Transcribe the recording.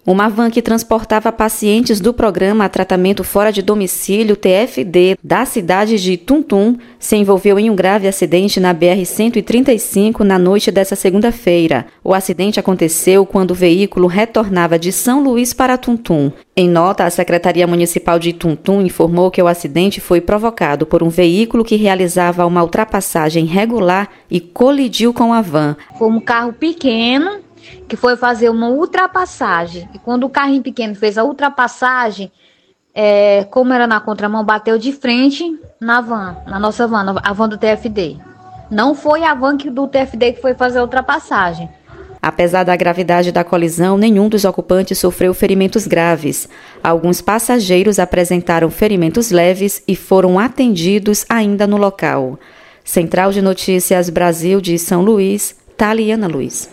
Uma van que transportava pacientes do programa Tratamento Fora de Domicílio, TFD, da cidade de Tuntum, se envolveu em um grave acidente na BR-135 na noite dessa segunda-feira. O acidente aconteceu quando o veículo retornava de São Luís para Tuntum. Em nota, a Secretaria Municipal de Tuntum informou que o acidente foi provocado por um veículo que realizava uma ultrapassagem irregular e colidiu com a van. Foi um carro pequeno que foi fazer uma ultrapassagem. E quando o carrinho pequeno fez a ultrapassagem, como era na contramão, bateu de frente na van, na nossa van, a van do TFD. Não foi a van do TFD que foi fazer a ultrapassagem. Apesar da gravidade da colisão, nenhum dos ocupantes sofreu ferimentos graves. Alguns passageiros apresentaram ferimentos leves e foram atendidos ainda no local. Central de Notícias Brasil de São Luís, Taliana Luiz.